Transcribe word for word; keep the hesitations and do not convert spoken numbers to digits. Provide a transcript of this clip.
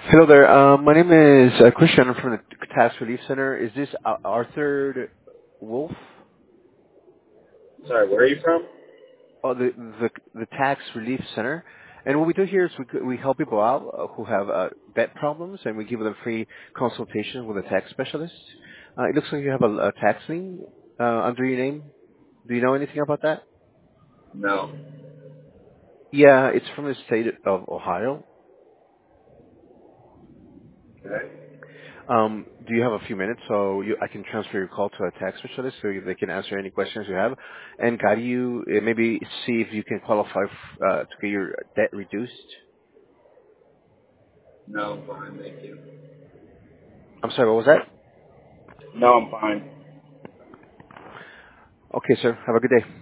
Hello there. Uh, my name is uh, Christian. I'm from the Tax Relief Center. Is this uh, Arthur Wolf? Sorry, where are you from? Oh, the the the Tax Relief Center. And what we do here is we we help people out uh, who have uh, debt problems, and we give them free consultation with a tax specialist. Uh, it looks like you have a, a tax lien uh, under your name. Do you know anything about that? No. Yeah, it's from the state of Ohio. Okay. Um, do you have a few minutes so you, I can transfer your call to a tax specialist so they can answer any questions you have and guide you, uh, maybe see if you can qualify f- uh, to get your debt reduced? No, I'm fine, thank you. I'm sorry, what was that? No, I'm fine. Okay, sir. Have a good day.